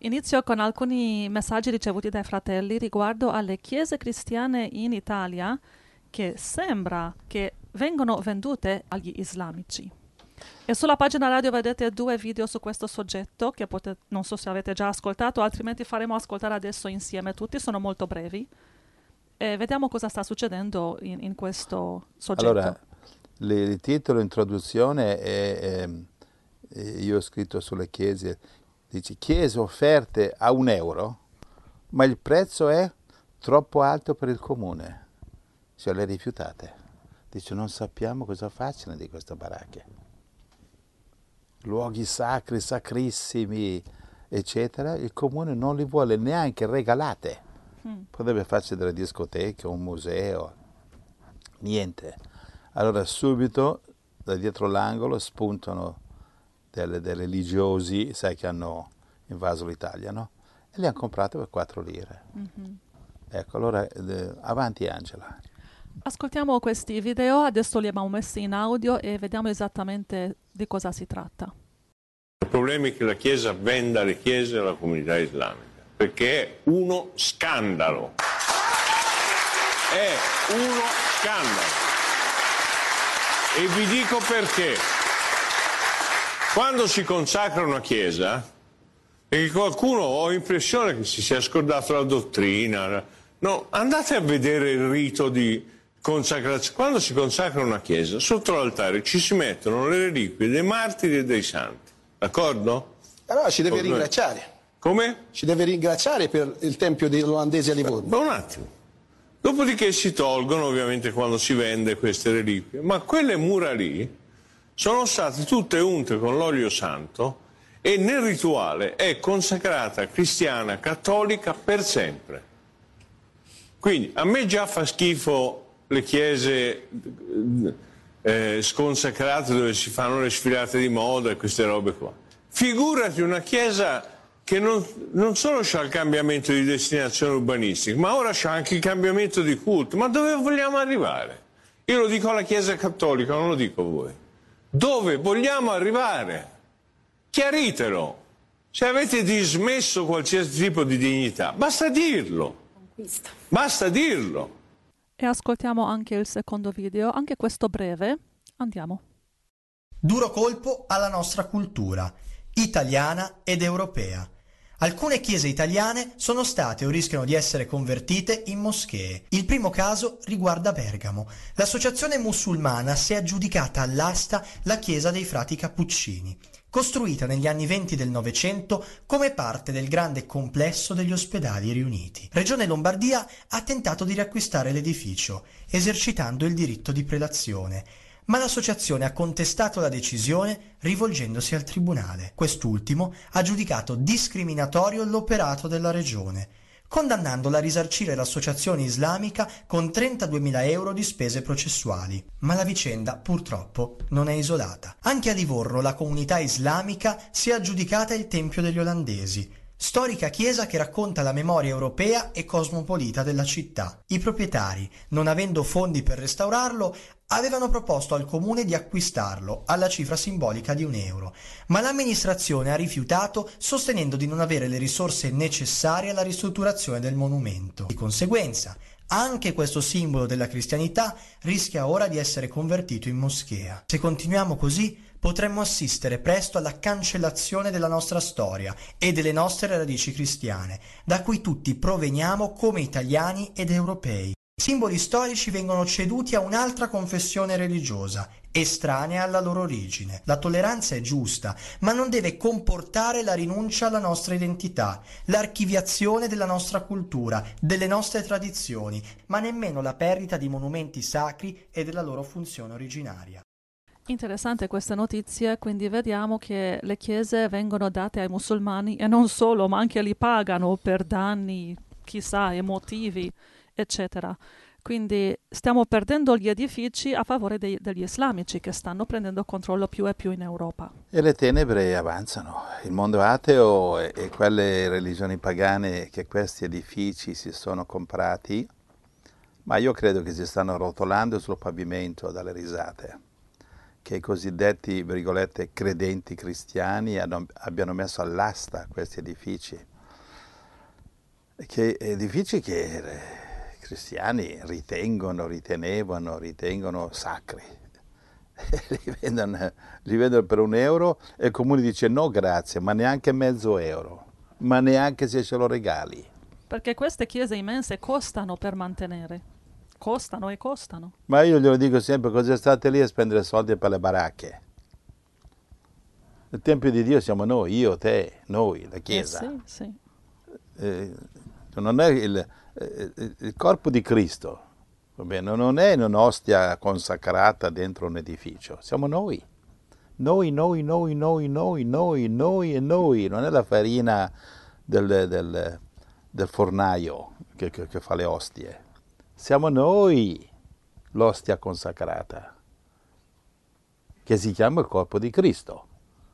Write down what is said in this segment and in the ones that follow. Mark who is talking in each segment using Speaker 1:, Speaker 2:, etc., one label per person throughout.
Speaker 1: Inizio con alcuni messaggi ricevuti dai fratelli riguardo alle chiese cristiane in Italia che sembra che vengono vendute agli islamici. E sulla pagina radio vedete 2 video su questo soggetto che non so se avete già ascoltato, altrimenti faremo ascoltare adesso insieme tutti, sono molto brevi. E vediamo cosa sta succedendo in questo soggetto.
Speaker 2: Allora, il titolo introduzione io ho scritto sulle chiese, dice chiese offerte a €1, ma il prezzo è troppo alto per il comune, cioè le rifiutate. Dice non sappiamo cosa facciano di queste baracche. Luoghi sacri, sacrissimi, eccetera, il comune non li vuole neanche regalate. Potrebbe farci delle discoteche, un museo, niente. Allora subito da dietro l'angolo spuntano dei religiosi, sai che hanno invaso l'Italia, no? E li hanno comprate per 4 lire. Ecco, allora avanti Angela.
Speaker 1: Ascoltiamo questi video, adesso li abbiamo messi in audio e vediamo esattamente di cosa si tratta.
Speaker 3: Il problema è che la Chiesa venda le chiese alla comunità islamica, perché è uno scandalo. È uno scandalo. E vi dico perché. Quando si consacra una chiesa, e qualcuno ho l'impressione che si sia scordato la dottrina, no, andate a vedere il rito di consacrazione. Quando si consacra una chiesa, sotto l'altare ci si mettono le reliquie dei martiri e dei santi, d'accordo?
Speaker 4: Allora ci deve ringraziare.
Speaker 3: Come?
Speaker 4: Ci deve ringraziare per il tempio degli olandesi a Livorno.
Speaker 3: Un attimo. Dopodiché si tolgono ovviamente quando si vende queste reliquie, ma quelle mura lì sono state tutte unte con l'olio santo e nel rituale è consacrata cristiana, cattolica per sempre. Quindi a me già fa schifo le chiese sconsacrate dove si fanno le sfilate di moda e queste robe qua. Figurati una chiesa che non solo c'ha il cambiamento di destinazione urbanistica, ma ora c'ha anche il cambiamento di culto. Ma dove vogliamo arrivare? Io lo dico alla Chiesa Cattolica, non lo dico a voi. Dove vogliamo arrivare? Chiaritelo. Se avete dismesso qualsiasi tipo di dignità, basta dirlo. Basta dirlo.
Speaker 1: E ascoltiamo anche il secondo video, anche questo breve. Andiamo.
Speaker 5: Duro colpo alla nostra cultura, italiana ed europea. Alcune chiese italiane sono state o rischiano di essere convertite in moschee. Il primo caso riguarda Bergamo. L'associazione musulmana si è aggiudicata all'asta la chiesa dei frati Cappuccini, costruita negli anni 20 del Novecento come parte del grande complesso degli ospedali riuniti. Regione Lombardia ha tentato di riacquistare l'edificio, esercitando il diritto di prelazione, ma l'associazione ha contestato la decisione rivolgendosi al tribunale. Quest'ultimo ha giudicato discriminatorio l'operato della regione, condannandola a risarcire l'associazione islamica con 32.000 euro di spese processuali. Ma la vicenda, purtroppo, non è isolata. Anche a Livorno la comunità islamica si è aggiudicata il Tempio degli Olandesi, storica chiesa che racconta la memoria europea e cosmopolita della città. I proprietari, non avendo fondi per restaurarlo, avevano proposto al comune di acquistarlo alla cifra simbolica di €1, ma l'amministrazione ha rifiutato sostenendo di non avere le risorse necessarie alla ristrutturazione del monumento. Di conseguenza, anche questo simbolo della cristianità rischia ora di essere convertito in moschea. Se continuiamo così, potremmo assistere presto alla cancellazione della nostra storia e delle nostre radici cristiane, da cui tutti proveniamo come italiani ed europei. Simboli storici vengono ceduti a un'altra confessione religiosa, estranea alla loro origine. La tolleranza è giusta, ma non deve comportare la rinuncia alla nostra identità, l'archiviazione della nostra cultura, delle nostre tradizioni, ma nemmeno la perdita di monumenti sacri e della loro funzione originaria.
Speaker 1: Interessante queste notizie, quindi vediamo che le chiese vengono date ai musulmani e non solo, ma anche li pagano per danni, chissà, emotivi, eccetera. Quindi stiamo perdendo gli edifici a favore degli islamici che stanno prendendo controllo più e più in Europa.
Speaker 2: E le tenebre avanzano. Il mondo ateo e quelle religioni pagane che questi edifici si sono comprati, ma io credo che si stanno rotolando sul pavimento dalle risate, che i cosiddetti, virgolette, credenti cristiani abbiano messo all'asta questi edifici. che edifici che i cristiani ritengono sacri. Li vendono per €1 e il comune dice no grazie, ma neanche €0,5, ma neanche se ce lo regali.
Speaker 1: Perché queste chiese immense costano per mantenere. Costano e costano.
Speaker 2: Ma io glielo dico sempre, cosa state lì a spendere soldi per le baracche? Il Tempio di Dio siamo noi, io, te, noi, la Chiesa.
Speaker 1: Sì, sì.
Speaker 2: Non è il corpo di Cristo, va bene? Non è un'ostia consacrata dentro un edificio, siamo noi. Noi e noi, non è la farina del fornaio che fa le ostie. Siamo noi l'ostia consacrata, che si chiama il corpo di Cristo.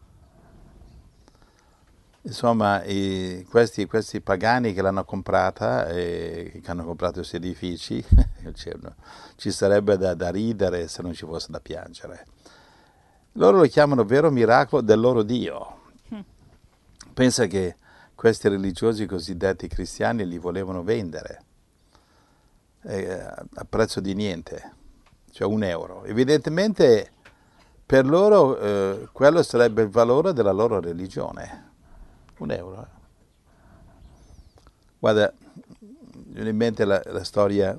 Speaker 2: Insomma, questi pagani che l'hanno comprata e che hanno comprato questi edifici, ci sarebbe da ridere se non ci fosse da piangere. Loro lo chiamano vero miracolo del loro Dio. Pensa che questi religiosi cosiddetti cristiani li volevano vendere a prezzo di niente, cioè €1. Evidentemente per loro quello sarebbe il valore della loro religione. €1. Guarda, mi viene in mente la storia,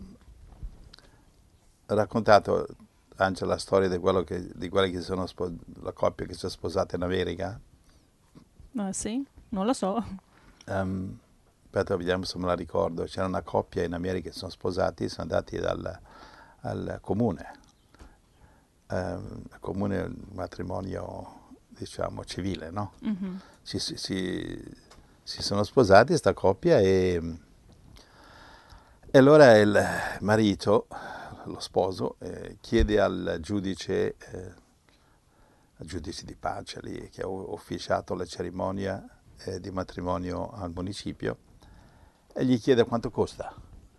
Speaker 2: ha raccontato Angela la storia di quelli che sono la coppia che si è sposata in America.
Speaker 1: Sì, non lo so.
Speaker 2: Aspetta, vediamo se me la ricordo. C'era una coppia in America che sono sposati, sono andati al comune. Il comune è un matrimonio, diciamo, civile, no?
Speaker 1: Mm-hmm.
Speaker 2: Si sono sposati, sta coppia, e allora il marito, lo sposo, chiede al giudice di pace lì, che ha ufficiato la cerimonia di matrimonio al municipio, e gli chiede quanto costa,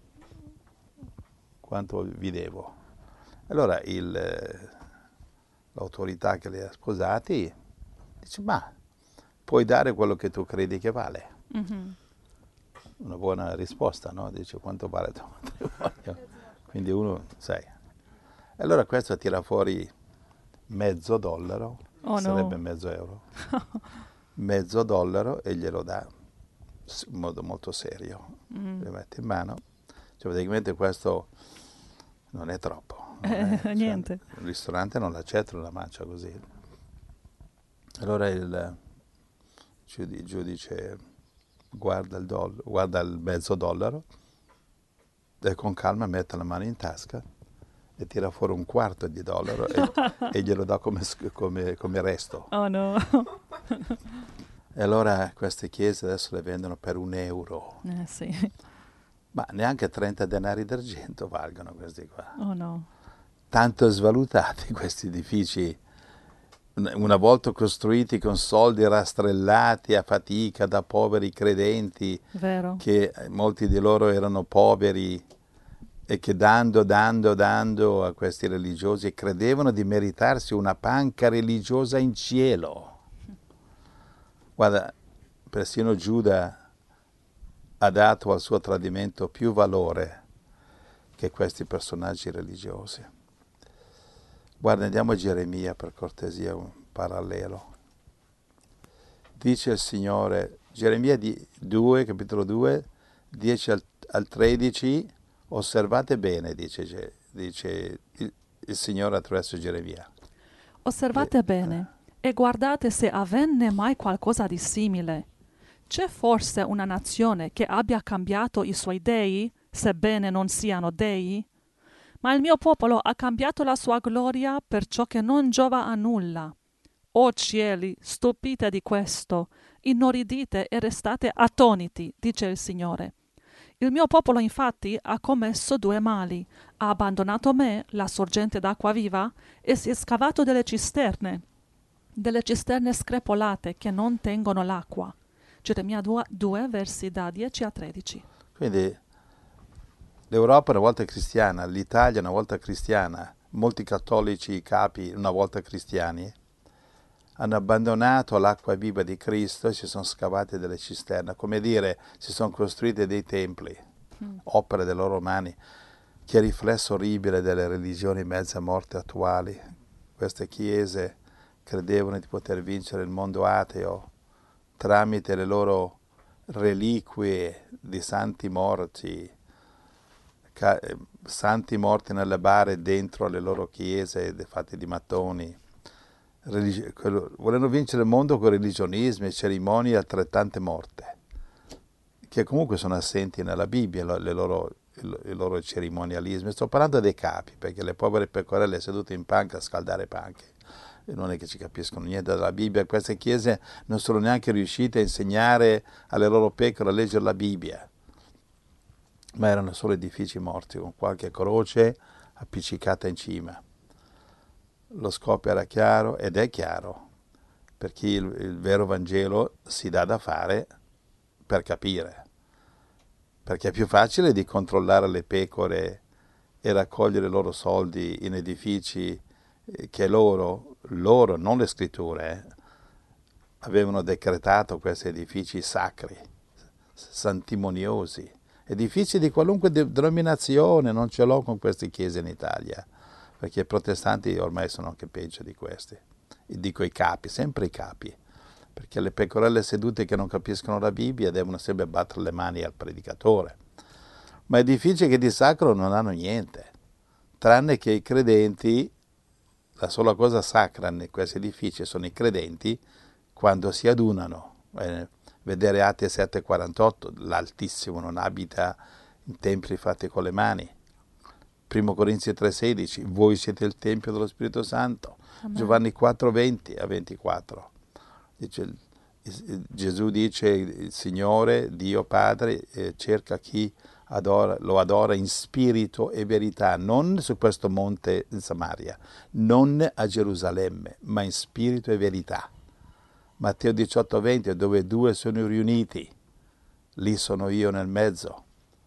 Speaker 2: quanto vi devo. Allora l'autorità che li ha sposati dice, ma puoi dare quello che tu credi che vale.
Speaker 1: Mm-hmm.
Speaker 2: Una buona risposta, no? Dice, quanto vale il tuo matrimonio? Quindi uno, sai. Allora questo tira fuori $0,50, sarebbe €0,5, $0,50, e glielo dà in modo molto serio. Lo mette in mano. Cioè, praticamente questo non è troppo.
Speaker 1: Niente.
Speaker 2: Cioè, il ristorante non l'accetta, non la mangia così. Allora il giudice guarda il $0,50 e con calma mette la mano in tasca e tira fuori $0,25 e glielo dà come resto.
Speaker 1: Oh no.
Speaker 2: E allora queste chiese adesso le vendono per €1.
Speaker 1: Sì.
Speaker 2: Ma neanche 30 denari d'argento valgono questi qua.
Speaker 1: Oh no.
Speaker 2: Tanto svalutati questi edifici, una volta costruiti con soldi rastrellati a fatica da poveri credenti,
Speaker 1: Vero.
Speaker 2: che molti di loro erano poveri e che dando a questi religiosi credevano di meritarsi una panca religiosa in cielo. Guarda, persino Giuda ha dato al suo tradimento più valore che questi personaggi religiosi. Guarda, andiamo a Geremia per cortesia, un parallelo. Dice il Signore, Geremia 2, capitolo 2, 10 al 13, osservate bene, dice il Signore attraverso Geremia.
Speaker 1: Osservate bene e guardate se avvenne mai qualcosa di simile. C'è forse una nazione che abbia cambiato i suoi dei, sebbene non siano dei? Ma il mio popolo ha cambiato la sua gloria per ciò che non giova a nulla. O cieli, stupite di questo, inorridite e restate attoniti, dice il Signore. Il mio popolo infatti ha commesso 2 mali. Ha abbandonato me, la sorgente d'acqua viva, e si è scavato delle cisterne screpolate che non tengono l'acqua. Geremia 2, versi da 10 a 13.
Speaker 2: Quindi l'Europa una volta cristiana, l'Italia una volta cristiana, molti cattolici capi una volta cristiani, hanno abbandonato l'acqua viva di Cristo e si sono scavate delle cisterne, come dire, si sono costruiti dei templi, opere delle loro mani. Che riflesso orribile delle religioni mezze morte attuali. Queste chiese credevano di poter vincere il mondo ateo tramite le loro reliquie di santi morti nelle bare dentro le loro chiese fatte di mattoni. Volevano vincere il mondo con religionismi e cerimonie altrettante morte, che comunque sono assenti nella Bibbia, il loro cerimonialismo. Sto parlando dei capi, perché le povere pecorelle sedute in panca a scaldare panche e non è che ci capiscono niente dalla Bibbia. Queste chiese non sono neanche riuscite a insegnare alle loro pecore a leggere la Bibbia, ma erano solo edifici morti con qualche croce appiccicata in cima. Lo scopo era chiaro ed è chiaro, perché il vero Vangelo si dà da fare per capire, perché è più facile di controllare le pecore e raccogliere i loro soldi in edifici che loro, non le scritture, avevano decretato questi edifici sacri, santimoniosi, edifici di qualunque denominazione. Non ce l'ho con queste chiese in Italia, perché i protestanti ormai sono anche peggio di questi. Dico i capi, sempre i capi, perché le pecorelle sedute che non capiscono la Bibbia devono sempre battere le mani al predicatore. Ma edifici che di sacro non hanno niente, tranne che i credenti. La sola cosa sacra in questi edifici sono i credenti quando si adunano. Vedere Atti 7,48, l'Altissimo non abita in templi fatti con le mani. 1 Corinzi 3,16, voi siete il Tempio dello Spirito Santo. Amen. Giovanni 4,20 a 24. Gesù dice, il Signore, Dio Padre, cerca chi lo adora in spirito e verità, non su questo monte in Samaria, non a Gerusalemme, ma in spirito e verità. Matteo 18,20, dove due sono riuniti, lì sono io nel mezzo.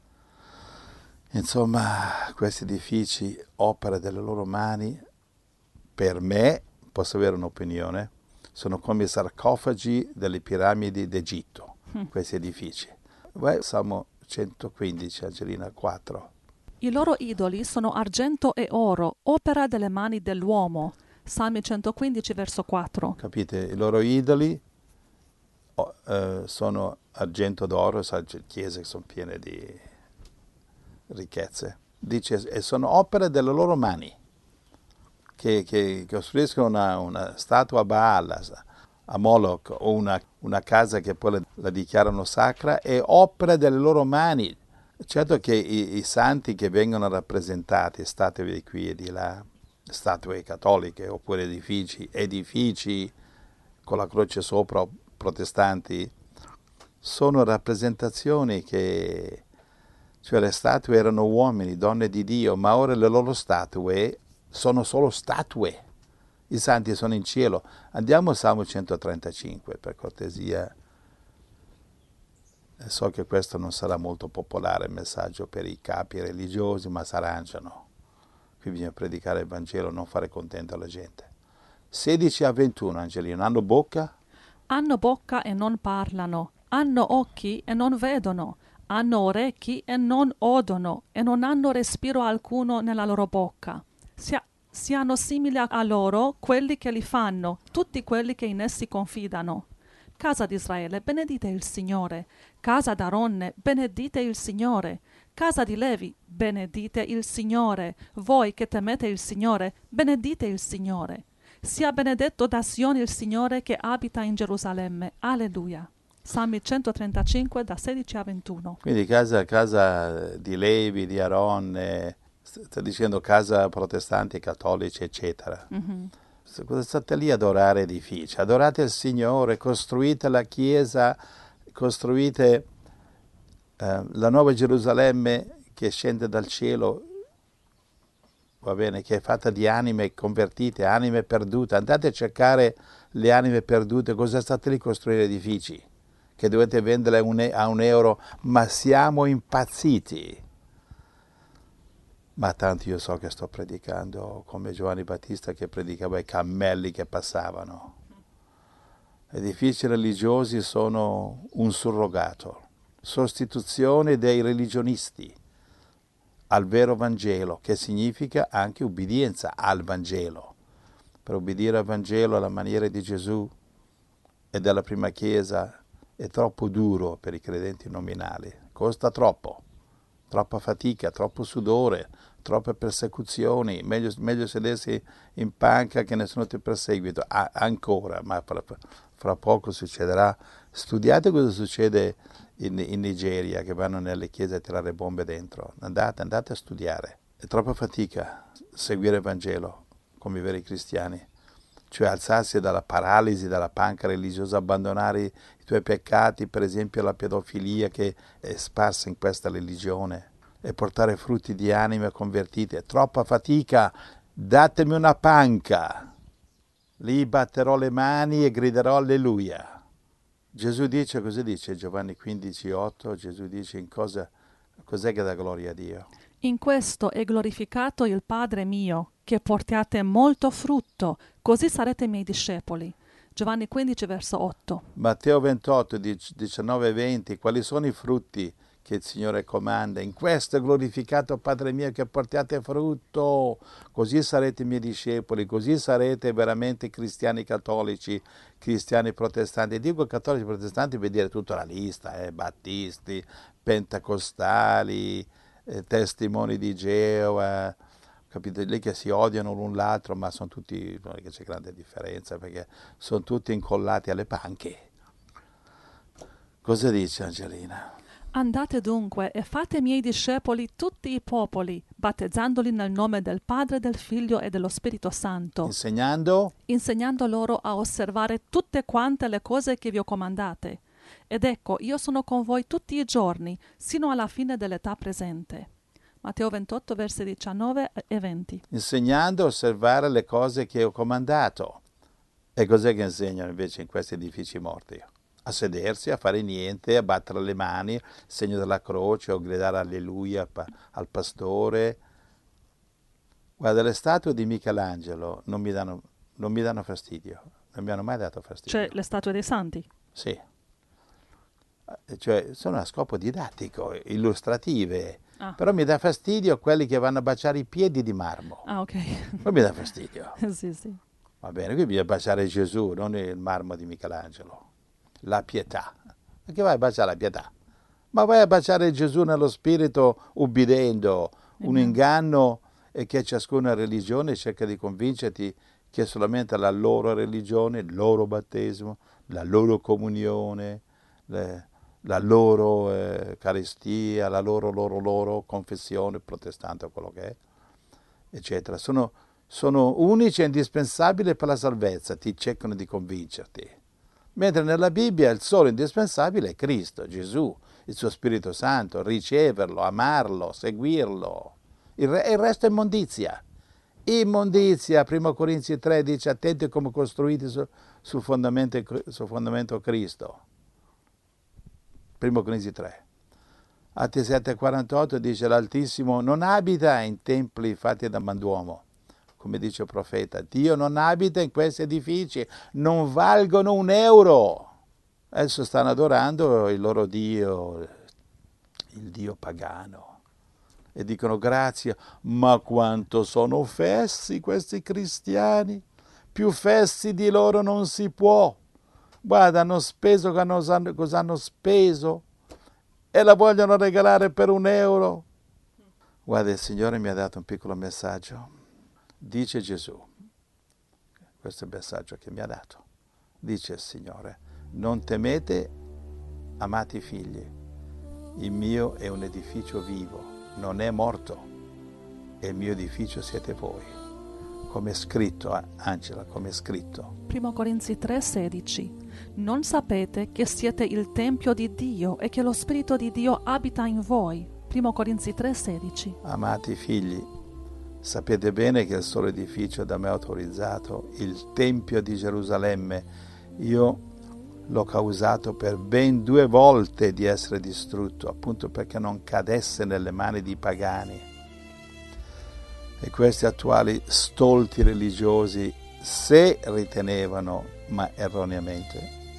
Speaker 2: Insomma, questi edifici, opere delle loro mani, per me, posso avere un'opinione, sono come i sarcofagi delle piramidi d'Egitto, questi edifici. Salmo 115, Angelina 4.
Speaker 1: I loro idoli sono argento e oro, opera delle mani dell'uomo. Salmi 115, verso 4.
Speaker 2: Capite? I loro idoli sono argento d'oro, chiese che sono piene di ricchezze. Dice, e sono opere delle loro mani, che costruiscono una statua a Baal, a Moloch, o una casa che poi la dichiarano sacra, è opera delle loro mani. Certo che i santi che vengono rappresentati, statue di qui e di là, statue cattoliche oppure edifici con la croce sopra, protestanti, sono rappresentazioni cioè le statue erano uomini, donne di Dio, ma ora le loro statue sono solo statue. I santi sono in cielo. Andiamo al Salmo 135, per cortesia. So che questo non sarà molto popolare il messaggio per i capi religiosi, ma si arrangiano. Qui bisogna predicare il Vangelo, non fare contento la gente. 16 a 21, Angelino. Hanno bocca?
Speaker 1: Hanno bocca e non parlano. Hanno occhi e non vedono. Hanno orecchi e non odono. E non hanno respiro alcuno nella loro bocca. Siano simili a loro quelli che li fanno, tutti quelli che in essi confidano. Casa di Israele, benedite il Signore. Casa d'Aaronne, benedite il Signore. Casa di Levi, benedite il Signore. Voi che temete il Signore, benedite il Signore. Sia benedetto da Sion il Signore che abita in Gerusalemme. Alleluia. Salmi 135, da 16 a 21.
Speaker 2: Quindi casa di Levi, di Aaronne, sta dicendo casa protestanti, cattolici, eccetera. Mm-hmm. Cosa state lì ad adorare edifici? Adorate il Signore, costruite la Chiesa, costruite la nuova Gerusalemme che scende dal cielo, va bene, che è fatta di anime convertite, anime perdute. Andate a cercare le anime perdute, cosa state lì a costruire edifici? Che dovete vendere a €1, ma siamo impazziti. Ma tanto io so che sto predicando come Giovanni Battista che predicava i cammelli che passavano. Edifici religiosi sono un surrogato, sostituzione dei religionisti al vero Vangelo, che significa anche ubbidienza al Vangelo. Per obbedire al Vangelo alla maniera di Gesù e della prima Chiesa è troppo duro per i credenti nominali, costa troppo, troppa fatica, troppo sudore, troppe persecuzioni, meglio sedersi in panca che nessuno ti perseguita, ancora, ma fra poco succederà. Studiate cosa succede in Nigeria, che vanno nelle chiese a tirare bombe dentro, andate a studiare, è troppa fatica seguire il Vangelo come i veri cristiani, cioè alzarsi dalla paralisi, dalla panca religiosa, abbandonare i tuoi peccati, per esempio la pedofilia che è sparsa in questa religione, e portare frutti di anime convertite. È troppa fatica, datemi una panca, lì batterò le mani e griderò alleluia. Gesù dice, così dice Giovanni 15,8, Gesù dice cos'è che dà gloria a Dio?
Speaker 1: In questo è glorificato il Padre mio, che portiate molto frutto, così sarete miei discepoli. Giovanni 15, verso 8.
Speaker 2: Matteo 28, 19 e 20, quali sono i frutti che il Signore comanda? In questo è glorificato Padre mio, che portiate frutto, così sarete i miei discepoli, così sarete veramente cristiani cattolici, cristiani protestanti. Dico cattolici protestanti per dire tutta la lista, battisti, pentecostali, testimoni di Geova, capite? Lì che si odiano l'un l'altro, ma sono tutti, non è che c'è grande differenza, perché sono tutti incollati alle panche. Cosa dice Angelina?
Speaker 1: Andate dunque e fate miei discepoli tutti i popoli, battezzandoli nel nome del Padre, del Figlio e dello Spirito Santo, insegnando loro a osservare tutte quante le cose che vi ho comandate. Ed ecco, io sono con voi tutti i giorni, sino alla fine dell'età presente. Matteo 28, versi 19 e 20.
Speaker 2: Insegnando a osservare le cose che ho comandato. E cos'è che insegnano invece in questi edifici morti? A sedersi, a fare niente, a battere le mani, segno della croce, o gridare alleluia al pastore. Guarda, le statue di Michelangelo non mi danno fastidio, non mi hanno mai dato fastidio.
Speaker 1: Cioè le statue dei santi?
Speaker 2: Sì. Cioè sono a scopo didattico, illustrative. Però mi dà fastidio quelli che vanno a baciare i piedi di marmo.
Speaker 1: Ah, ok.
Speaker 2: Non mi dà fastidio.
Speaker 1: Sì.
Speaker 2: Va bene, qui bisogna baciare Gesù, non il marmo di Michelangelo. La pietà. Perché vai a baciare la pietà? Ma vai a baciare Gesù nello spirito, ubbidendo. Un inganno è che ciascuna religione cerca di convincerti che solamente la loro religione, il loro battesimo, la loro comunione, la loro carestia, la loro confessione protestante o quello che è, eccetera. Sono unici e indispensabili per la salvezza, ti cercano di convincerti. Mentre nella Bibbia il solo indispensabile è Cristo, Gesù, il suo Spirito Santo, riceverlo, amarlo, seguirlo. Il resto è immondizia. Immondizia, 1 Corinzi 3 dice, attenti come costruiti sul fondamento Cristo. 1 Corinzi 3. Atti 7,48 dice l'Altissimo non abita in templi fatti da man d'uomo, come dice il profeta. Dio non abita in questi edifici, non valgono un euro. Adesso stanno adorando il loro Dio, il Dio pagano. E dicono grazie, ma quanto sono fessi questi cristiani. Più fessi di loro non si può. Guarda, hanno speso cosa hanno speso e la vogliono regalare per un euro. Guarda, il Signore mi ha dato un piccolo messaggio. Dice Gesù, questo è il messaggio che mi ha dato. Dice il Signore, non temete, amati figli, il mio è un edificio vivo, non è morto, e il mio edificio siete voi. Come è scritto, Angela, come è scritto.
Speaker 1: 1 Corinzi 3,16. Non sapete che siete il Tempio di Dio e che lo Spirito di Dio abita in voi. 1 Corinzi 3,16.
Speaker 2: Amati figli, sapete bene che il solo edificio da me autorizzato, il Tempio di Gerusalemme, io l'ho causato per ben 2 volte di essere distrutto, appunto perché non cadesse nelle mani di pagani. E questi attuali stolti religiosi, se ritenevano, ma erroneamente,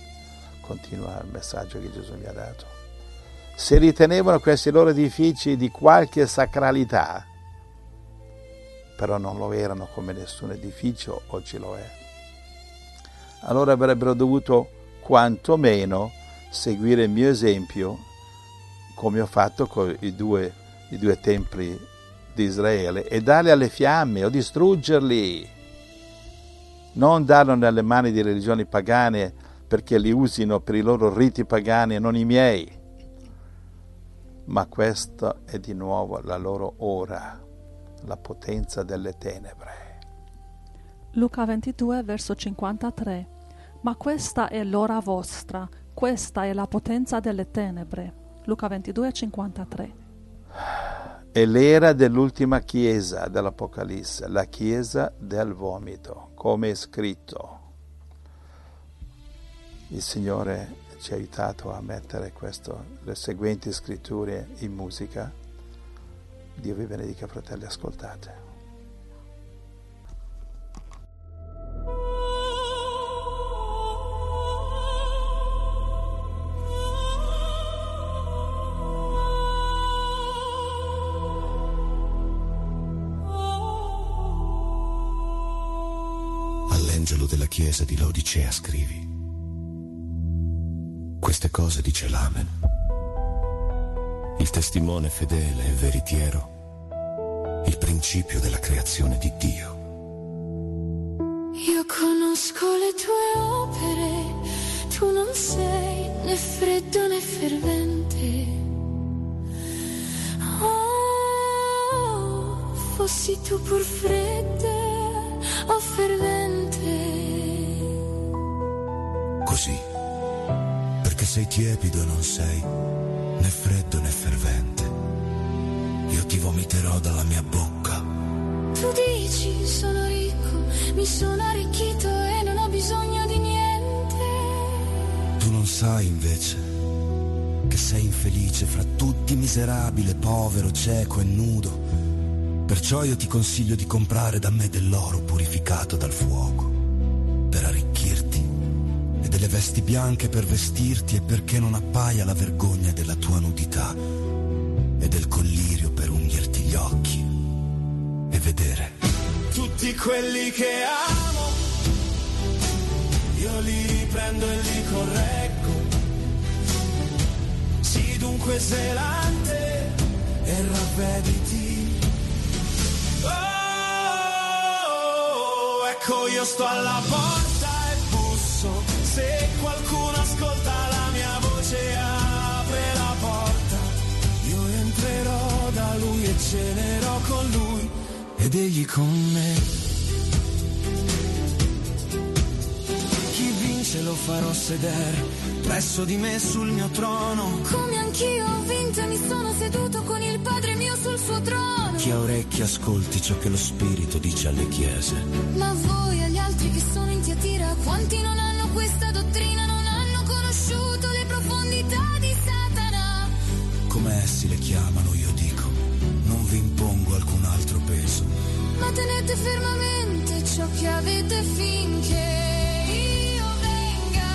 Speaker 2: continua il messaggio che Gesù mi ha dato. Se ritenevano questi loro edifici di qualche sacralità, però non lo erano come nessun edificio oggi lo è, allora avrebbero dovuto quantomeno seguire il mio esempio, come ho fatto con i due templi di Israele, e darli alle fiamme o distruggerli, non darlo nelle mani di religioni pagane perché li usino per i loro riti pagani e non i miei. Ma questa è di nuovo la loro ora, la potenza delle tenebre.
Speaker 1: Luca 22, verso 53. Ma questa è l'ora vostra, questa è la potenza delle tenebre. Luca 22, 53.
Speaker 2: È l'era dell'ultima chiesa dell'Apocalisse, la chiesa del vomito, come è scritto. Il Signore ci ha aiutato a mettere le seguenti scritture in musica. Dio vi benedica, fratelli, ascoltate.
Speaker 6: All'angelo della chiesa di Laodicea scrivi: queste cose dice l'Amen, il testimone fedele e veritiero, il principio della creazione di Dio.
Speaker 7: Io conosco le tue opere, tu non sei né freddo né fervente. Oh, fossi tu pur fredda o fervente.
Speaker 6: Così, perché sei tiepido e non sei né freddo né fervente, io ti vomiterò dalla mia bocca.
Speaker 7: Tu dici sono ricco, mi sono arricchito e non ho bisogno di niente.
Speaker 6: Tu non sai invece che sei infelice fra tutti, miserabile, povero, cieco e nudo. Perciò io ti consiglio di comprare da me dell'oro purificato dal fuoco per arricchirti, e delle vesti bianche per vestirti, e perché non appaia la vergogna della tua nudità, e del collirio per ungerti gli occhi e vedere.
Speaker 8: Tutti quelli che amo io li riprendo e li correggo. Sii dunque zelante e ravvediti. Oh, ecco io sto alla porta e busso, se qualcuno ascolta la mia voce apre la porta. Io entrerò da lui e cenerò con lui ed egli con me. Chi vince lo farò sedere presso di me sul mio trono,
Speaker 7: come anch'io ho vinto e mi sono seduto con il Padre mio sul suo trono.
Speaker 6: Chi ha orecchi ascolti ciò che lo Spirito dice alle chiese.
Speaker 7: Ma voi agli altri che sono in Tiatira, quanti non hanno questa dottrina, non hanno conosciuto le profondità di Satana.
Speaker 6: Come essi le chiamano io dico, non vi impongo alcun altro peso,
Speaker 7: ma tenete fermamente ciò che avete finché io venga.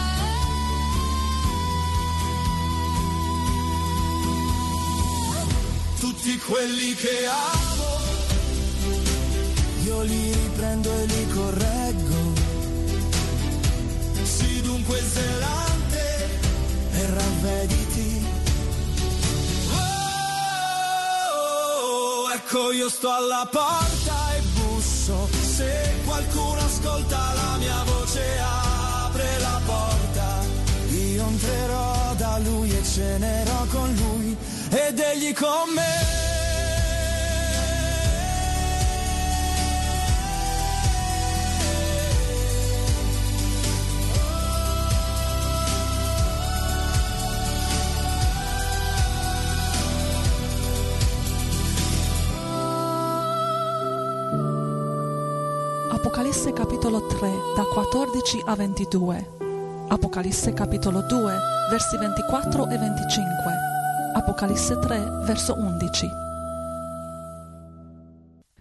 Speaker 8: Tutti quelli che amo io li riprendo e li correggo. Sii dunque zelante e ravvediti. Oh, ecco io sto alla porta e busso, se qualcuno ascolta la mia voce apre la porta. Io entrerò da lui e cenerò con lui ed egli con me.
Speaker 1: Apocalisse capitolo 3, da 14 a 22. Apocalisse capitolo 2, versi 24 e 25. Apocalisse 3, verso 11.